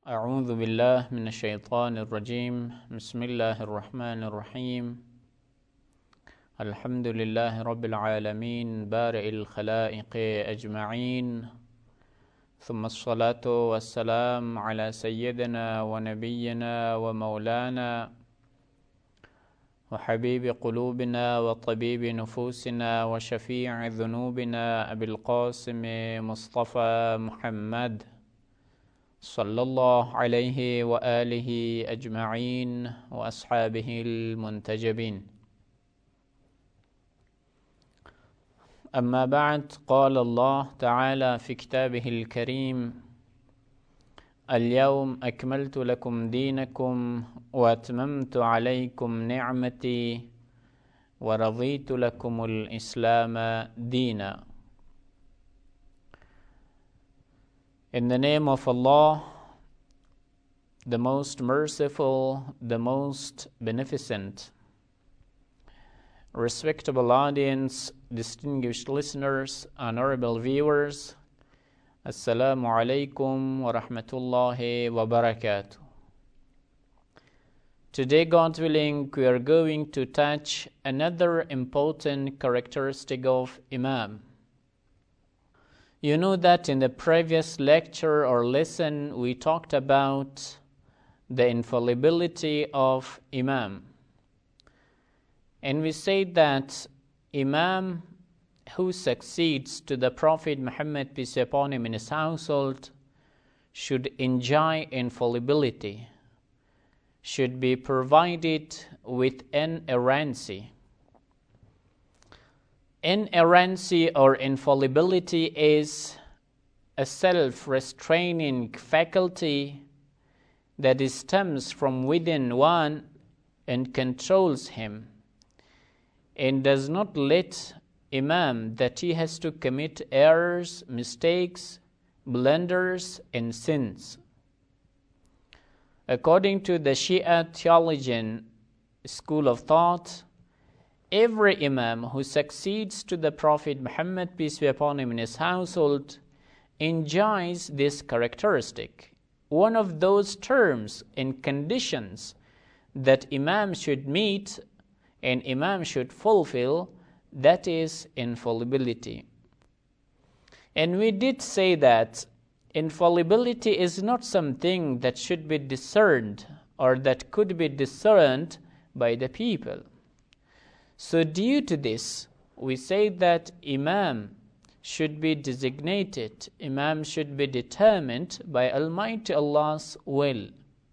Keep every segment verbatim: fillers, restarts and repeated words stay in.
أعوذ بالله من الشيطان الرجيم بسم الله الرحمن الرحيم الحمد لله رب العالمين بارئ الخلائق أجمعين ثم الصلاة والسلام على سيدنا ونبينا ومولانا وحبيب قلوبنا وطبيب نفوسنا وشفيع ذنوبنا أبي القاسم مصطفى محمد صلى الله عليه وآله أجمعين وأصحابه المنتجبين. أما بعد، قال الله تعالى في كتابه الكريم: اليوم أكملت لكم دينكم وأتممت عليكم نعمتي ورضيت لكم الإسلام دينا. In the name of Allah, the most merciful, the most beneficent. Respectable audience, distinguished listeners, honorable viewers, Assalamu alaikum wa rahmatullahi wa barakatuh. Today, God willing, we are going to touch another important characteristic of Imam. You know that in the previous lecture or lesson, we talked about the infallibility of Imam. And we said that Imam who succeeds to the Prophet Muhammad, peace be upon him, in his household should enjoy infallibility, should be provided with inerrancy. Inerrancy or infallibility is a self-restraining faculty that stems from within one and controls him, and does not let Imam that he has to commit errors, mistakes, blunders, and sins. According to the Shia theologian school of thought, every Imam who succeeds to the Prophet Muhammad, peace be upon him, in his household enjoys this characteristic. One of those terms and conditions that Imam should meet and Imam should fulfill, that is infallibility. And we did say that infallibility is not something that should be discerned or that could be discerned by the people. So due to this, we say that Imam should be designated, Imam should be determined by Almighty Allah's will.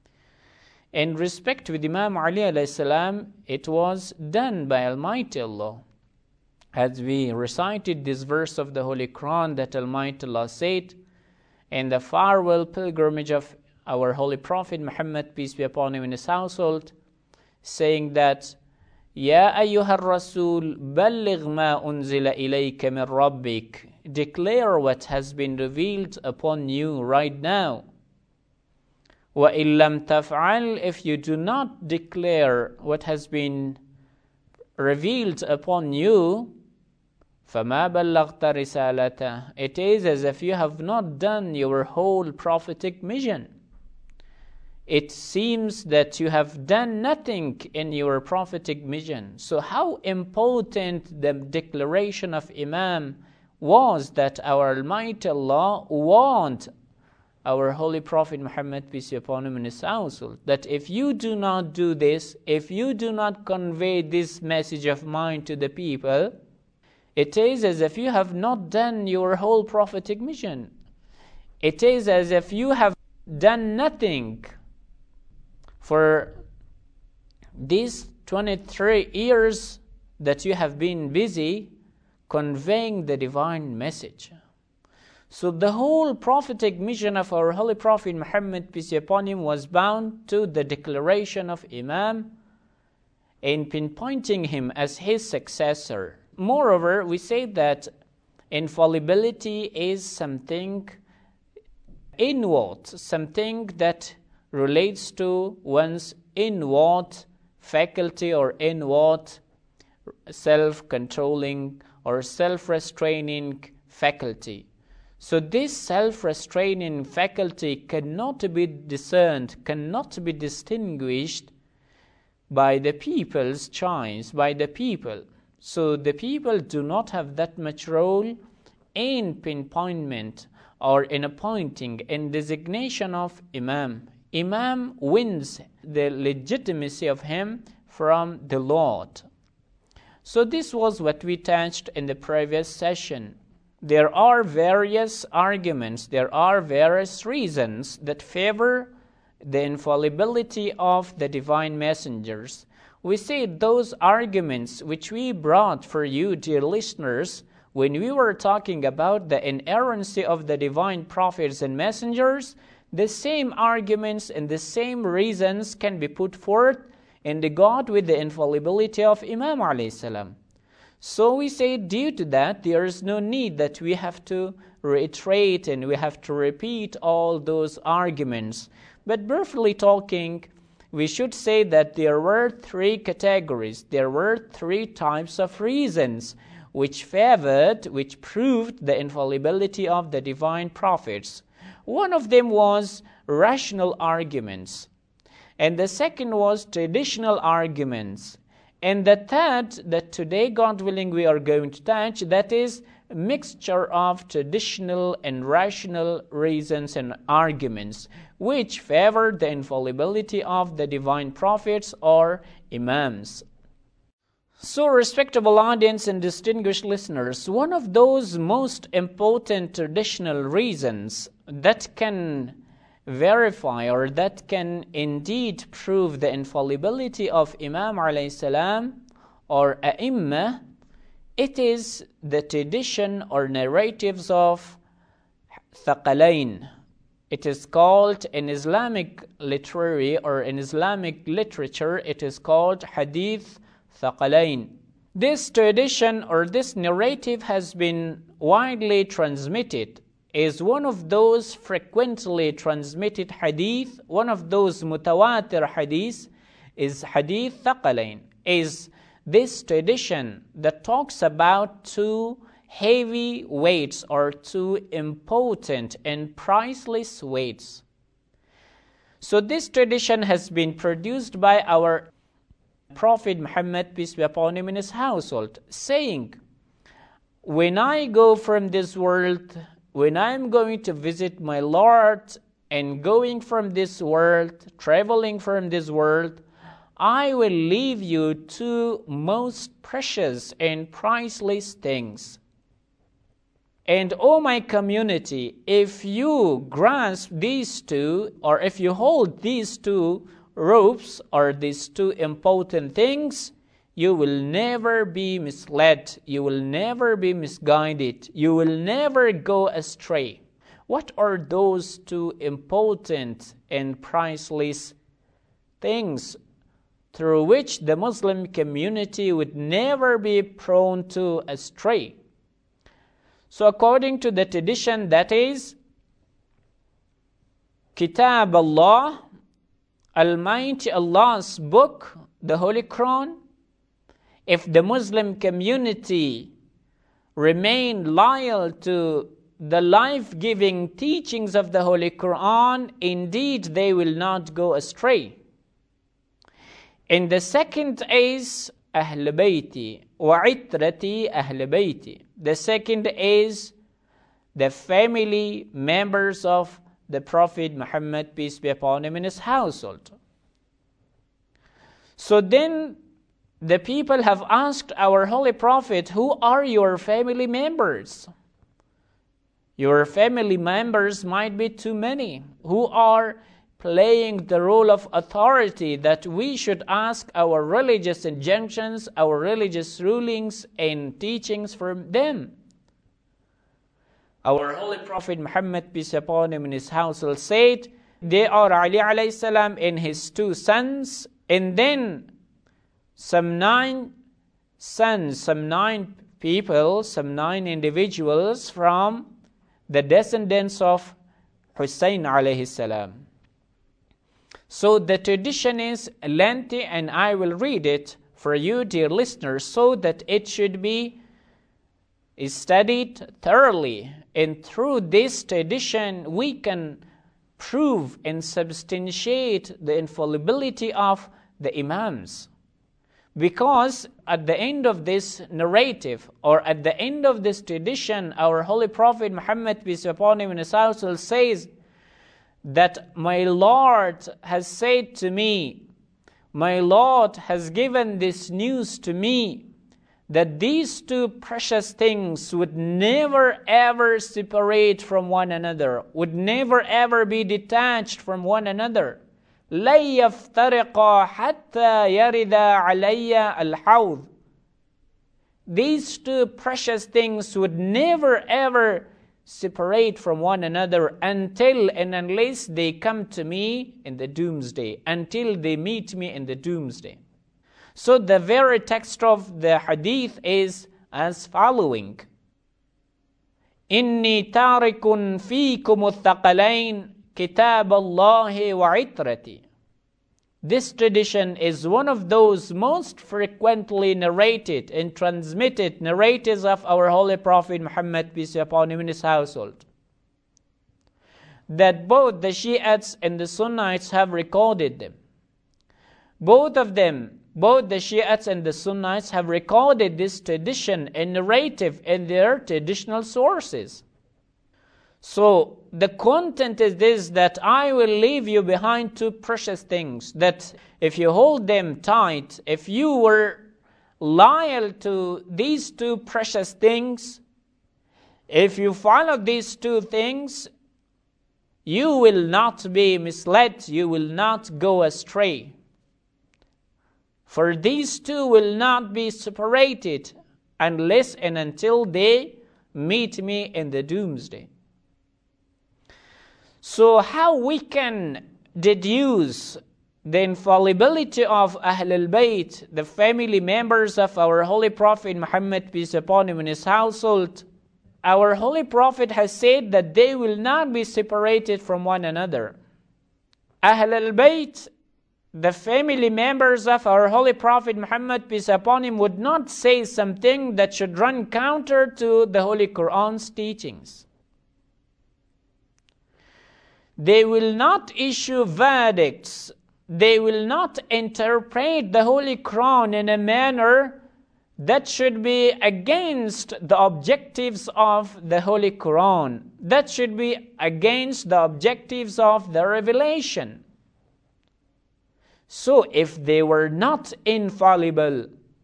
In respect with Imam Ali alayhi salam, it was done by Almighty Allah. As we recited this verse of the Holy Quran that Almighty Allah said, in the farewell pilgrimage of our Holy Prophet Muhammad, peace be upon him, in his household, saying that, Ya ayyuhar rasul, balligh ma unzila ilayka min rabbik. Declare what has been revealed upon you right now. Wa illam taf'al, if you do not declare what has been revealed upon you, فَمَا بَلَّغْتَ رِسَالَتَهُ. It is as if you have not done your whole prophetic mission. It seems that you have done nothing in your prophetic mission. So how important the declaration of Imam was that our Almighty Allah warned our Holy Prophet Muhammad, peace be upon him, in his household, that if you do not do this, if you do not convey this message of mine to the people, it is as if you have not done your whole prophetic mission. It is as if you have done nothing for these twenty-three years that you have been busy conveying the divine message. So the whole prophetic mission of our Holy Prophet Muhammad, peace be upon him, was bound to the declaration of Imam in pinpointing him as his successor. Moreover, we say that infallibility is something inward, something that relates to one's inward faculty or inward self-controlling or self-restraining faculty. So this self-restraining faculty cannot be discerned, cannot be distinguished by the people's choice, by the people. So the people do not have that much role in pinpointment or in appointing and designation of Imam. Imam wins the legitimacy of him from the Lord. So this was what we touched in the previous session. There are various arguments, there are various reasons that favor the infallibility of the divine messengers. We see those arguments which we brought for you, dear listeners, when we were talking about the inerrancy of the divine prophets and messengers. The same arguments and the same reasons can be put forth in regard with the infallibility of Imam alayhi salam. So we say, due to that, there is no need that we have to reiterate and we have to repeat all those arguments. But briefly talking, we should say that there were three categories, there were three types of reasons which favored, which proved the infallibility of the divine prophets. One of them was rational arguments, and the second was traditional arguments, and the third, that today, God willing, we are going to touch, that is a mixture of traditional and rational reasons and arguments, which favor the infallibility of the divine prophets or imams. So, respectable audience and distinguished listeners, one of those most important traditional reasons that can verify or that can indeed prove the infallibility of Imam alayhi salam or A'imma, it is the tradition or narratives of Thaqalain. It is called in Islamic literary or in Islamic literature, it is called Hadith Thaqalain. This tradition or this narrative has been widely transmitted, is one of those frequently transmitted hadith, one of those mutawatir hadith is Hadith Thaqalain, is this tradition that talks about two heavy weights or two important and priceless weights. So this tradition has been produced by our Prophet Muhammad, peace be upon him, in his household, saying, when I go from this world, when I'm going to visit my Lord and going from this world, traveling from this world, I will leave you two most precious and priceless things. And O my community, if you grasp these two, or if you hold these two ropes or these two important things, you will never be misled, you will never be misguided, you will never go astray. What are those two important and priceless things through which the Muslim community would never be prone to astray? So according to the tradition, that is Kitab Allah, Almighty Allah's book, the Holy Quran. If the Muslim community remain loyal to the life-giving teachings of the Holy Quran, indeed they will not go astray. And the second is Ahl Bayti wa Itrati Ahl Bayti. The second is the family members of the Prophet Muhammad, peace be upon him, in his household. So then the people have asked our Holy Prophet, who are your family members? Your family members might be too many, who are playing the role of authority that we should ask our religious injunctions, our religious rulings and teachings from them. Our Holy Prophet Muhammad, peace upon him, in his household said, they are Ali alayhi salam and his two sons, and then some nine sons, some nine people, some nine individuals from the descendants of Hussein alayhi salam. So the tradition is lengthy, and I will read it for you, dear listeners, so that it should be is studied thoroughly, and through this tradition we can prove and substantiate the infallibility of the Imams. Because at the end of this narrative, or at the end of this tradition, our Holy Prophet Muhammad, peace be upon him, in his household says that my Lord has said to me, my Lord has given this news to me, that these two precious things would never ever separate from one another, would never ever be detached from one another. لَن يَفْتَرِقَا حَتَّى يَرِدَ عَلَيَّ الْحَوْض. These two precious things would never ever separate from one another until and unless they come to me in the doomsday, until they meet me in the doomsday. So the very text of the hadith is as following: إِنِّي تَارِكٌ فِيكُمُ الثَّقَلَيْنِ كِتَابَ اللَّهِ وَعِتْرَتِي. This tradition is one of those most frequently narrated and transmitted narratives of our Holy Prophet Muhammad, peace be upon him, in his household, that both the Shiites and the Sunnites have recorded them. Both of them, both the Shiites and the Sunnites have recorded this tradition and narrative in their traditional sources. So the content is this, that I will leave you behind two precious things, that if you hold them tight, if you were loyal to these two precious things, if you follow these two things, you will not be misled, you will not go astray. For these two will not be separated unless and until they meet me in the doomsday. So how we can deduce the infallibility of Ahlul Bayt, the family members of our Holy Prophet Muhammad, peace upon him, in his household? Our Holy Prophet has said that they will not be separated from one another. Ahlul Bayt, the family members of our Holy Prophet Muhammad, peace upon him, would not say something that should run counter to the Holy Quran's teachings. They will not issue verdicts. They will not interpret the Holy Quran in a manner that should be against the objectives of the Holy Quran, that should be against the objectives of the revelation. So if they were not infallible,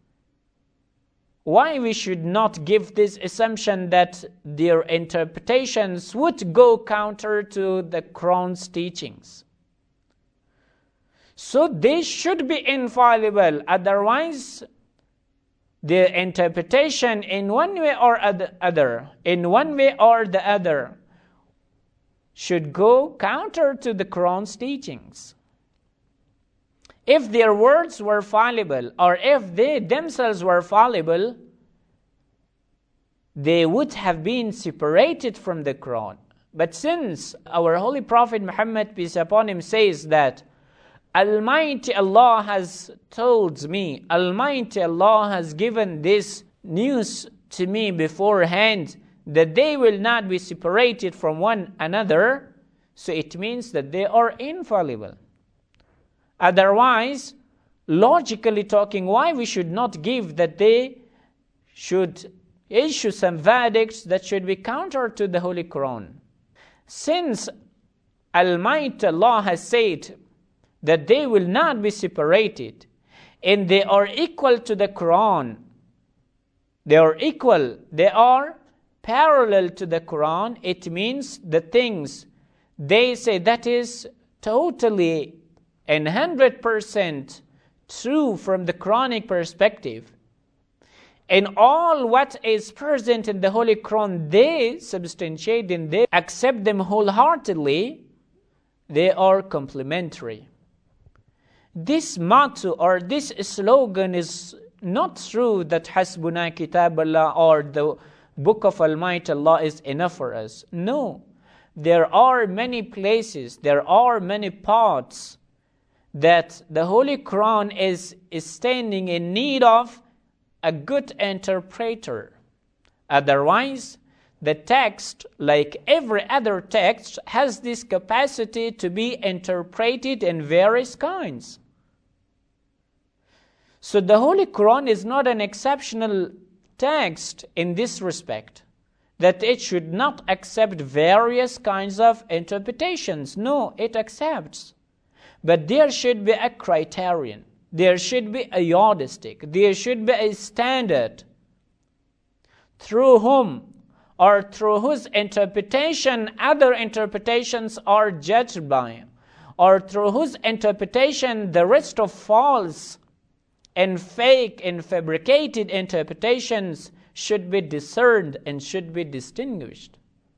why we should not give this assumption that their interpretations would go counter to the Quran's teachings? So they should be infallible, otherwise their interpretation in one way or other, in one way or the other, should go counter to the Quran's teachings. If their words were fallible, or if they themselves were fallible, they would have been separated from the Quran. But since our Holy Prophet Muhammad, peace upon him, says that Almighty Allah has told me, Almighty Allah has given this news to me beforehand, that they will not be separated from one another, so it means that they are infallible. Otherwise, logically talking, why we should not give that they should issue some verdicts that should be counter to the Holy Quran? Since Almighty Allah has said that they will not be separated, and they are equal to the Quran, they are equal, they are parallel to the Quran, it means the things they say that is totally and one hundred percent true from the Quranic perspective. And all what is present in the Holy Quran, they substantiate and they accept them wholeheartedly. They are complementary. This motto or this slogan is not true that Hasbuna Kitab Allah or the Book of Almighty Allah is enough for us. No. There are many places, there are many parts that the Holy Quran is, is standing in need of a good interpreter, Otherwise, the text, like every other text, has this capacity to be interpreted in various kinds. So the Holy Quran is not an exceptional text in this respect, that it should not accept various kinds of interpretations. No, it accepts. But there should be a criterion. There should be a yardstick. There should be a standard through whom or through whose interpretation other interpretations are judged by, or through whose interpretation the rest of false and fake and fabricated interpretations should be discerned and should be distinguished.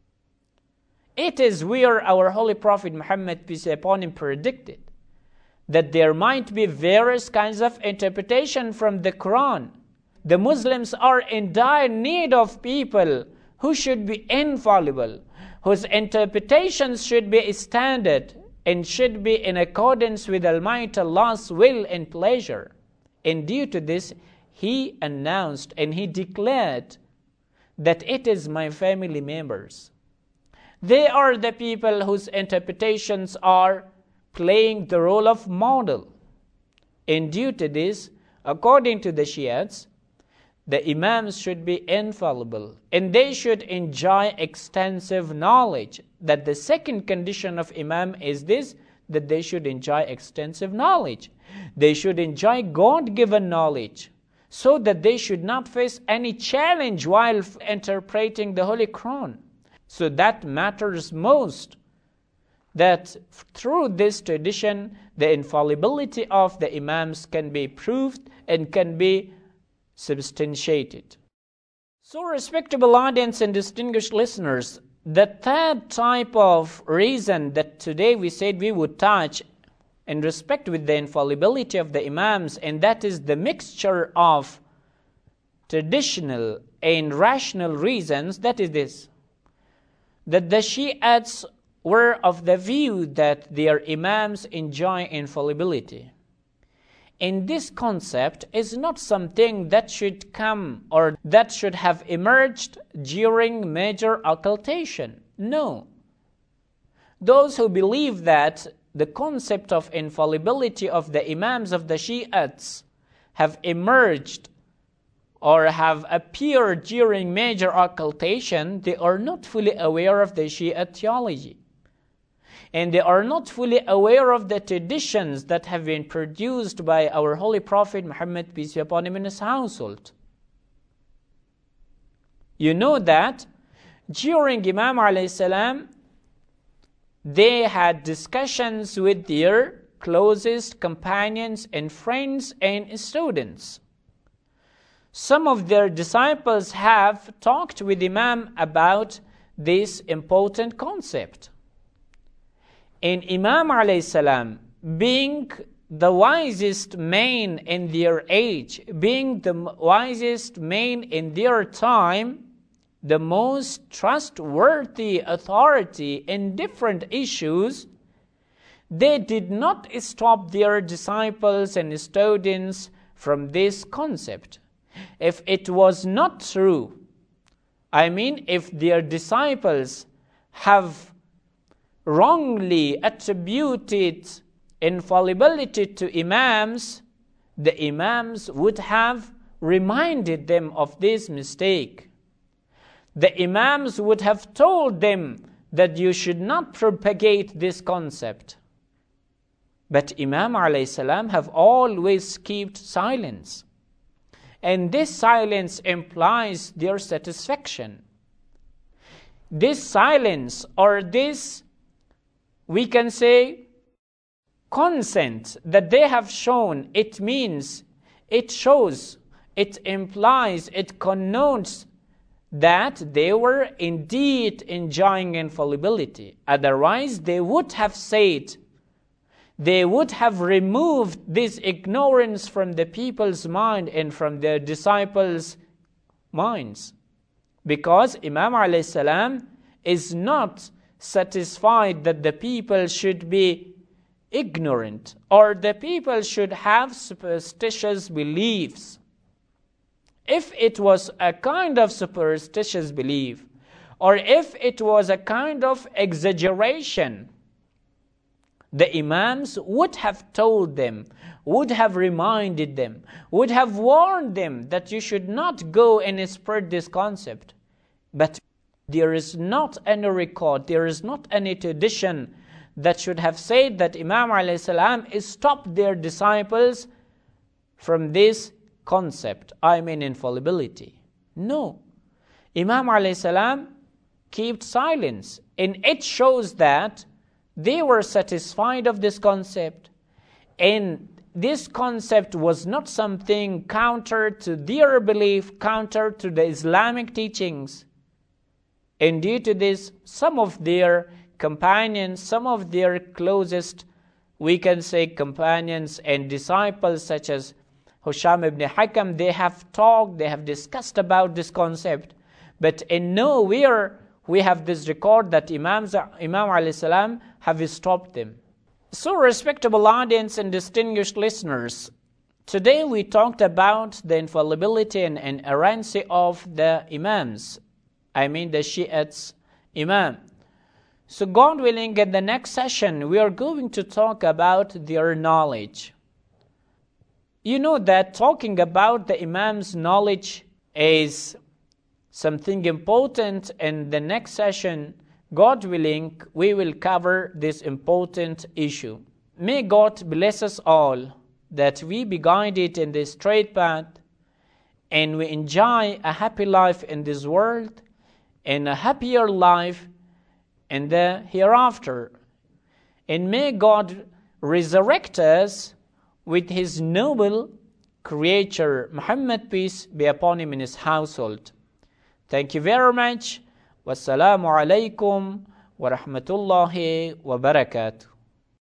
It is where our Holy Prophet Muhammad, peace be upon him, predicted that there might be various kinds of interpretation from the Quran. The Muslims are in dire need of people who should be infallible, whose interpretations should be standard and should be in accordance with Almighty Allah's will and pleasure. And due to this, he announced and he declared that it is my family members. They are the people whose interpretations are playing the role of model. And due to this, according to the Shiites, the Imams should be infallible and they should enjoy extensive knowledge. That the second condition of Imam is this, that they should enjoy extensive knowledge. They should enjoy God-given knowledge so that they should not face any challenge while interpreting the Holy Quran. So that matters most, that through this tradition, the infallibility of the Imams can be proved and can be substantiated. So, respectable audience and distinguished listeners, the third type of reason that today we said we would touch in respect with the infallibility of the Imams, and that is the mixture of traditional and rational reasons, that is this, that the Shiites were of the view that their Imams enjoy infallibility. And this concept is not something that should come or that should have emerged during major occultation. No. Those who believe that the concept of infallibility of the Imams of the Shiites have emerged or have appeared during major occultation, they are not fully aware of the Shia theology. And they are not fully aware of the traditions that have been produced by our Holy Prophet Muhammad, peace be upon him, in his household. You know that during Imam alayhi salam, they had discussions with their closest companions and friends and students. Some of their disciples have talked with Imam about this important concept. And Imam alayhi salam, being the wisest man in their age, being the wisest man in their time, the most trustworthy authority in different issues, they did not stop their disciples and students from this concept. If it was not true, I mean, if their disciples have wrongly attributed infallibility to Imams, the Imams would have reminded them of this mistake. The Imams would have told them that you should not propagate this concept. But Imam alayhi salam have always kept silence. And this silence implies their satisfaction. This silence, or this, we can say, consent that they have shown, it means, it shows, it implies, it connotes that they were indeed enjoying infallibility. Otherwise, they would have said, they would have removed this ignorance from the people's mind and from their disciples' minds. Because Imam alayhi salam is not satisfied that the people should be ignorant or the people should have superstitious beliefs. if it was a kind of superstitious belief, or if it was a kind of exaggeration, the Imams would have told them, would have reminded them, would have warned them that you should not go and spread this concept. But there is not any record, there is not any tradition that should have said that Imam alayhi salam stopped their disciples from this concept, I mean infallibility. No. Imam alayhi salam kept silence, and it shows that they were satisfied of this concept, and this concept was not something counter to their belief, counter to the Islamic teachings. And due to this, some of their companions, some of their closest, we can say companions and disciples, such as Hisham ibn Hakam, they have talked, they have discussed about this concept. But in nowhere we have this record that Imams, Imam alayhi salam have stopped them. So, respectable audience and distinguished listeners, today we talked about the infallibility and inerrancy of the Imams. I mean the Shiites Imam. So God willing, in the next session, we are going to talk about their knowledge. You know that talking about the Imam's knowledge is something important. In the next session, God willing, we will cover this important issue. May God bless us all, that we be guided in this straight path, and we enjoy a happy life in this world, and a happier life in the hereafter. And may God resurrect us with His noble creature, Muhammad, peace be upon him, in his household. Thank you very much. Wassalamu alaikum wa rahmatullahi wa barakatuh.